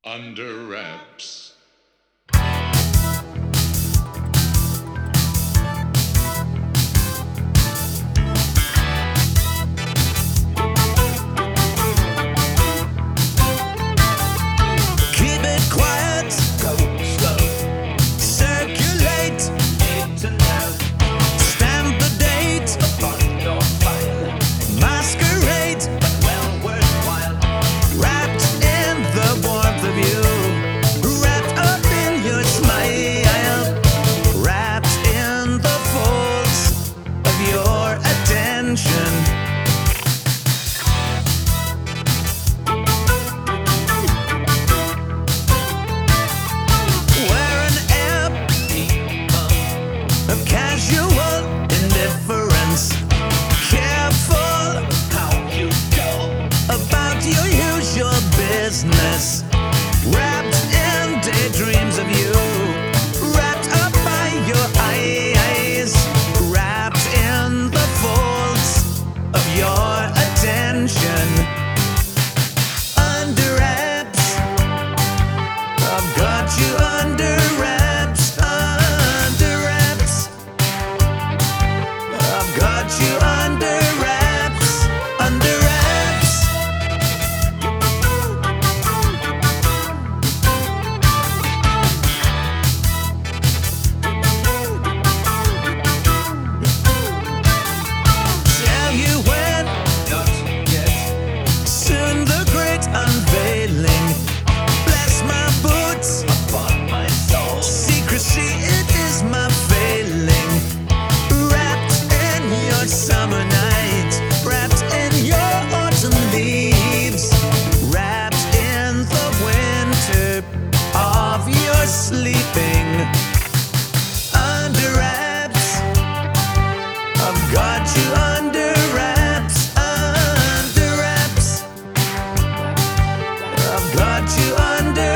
Under wraps. Keep it quiet, go slow. Circulate, need to know. Stamp the date upon your file. Masquerade, but well worthwhile. Wrapped in the warmth of you. Wrapped up in your smile. Wrapped in the folds of your attention. We're an ebb of casual indifference. Careful how you go about your usual business. Wrapped in daydreams of you. Wrapped up by your eyes. Wrapped in the folds of your attention. Under wraps, I've got you under wraps, under wraps. I've got you under wraps, under wraps. Tell you when, not yet. Soon the great unveiling. Bless my boots upon my soul. Secrecy, it is my failing. Wrapped in your summer night. Wrapped in your autumn leaves. Wrapped in the winter of your sleeping. Under wraps, I've got you under wraps, under wraps. I've got you under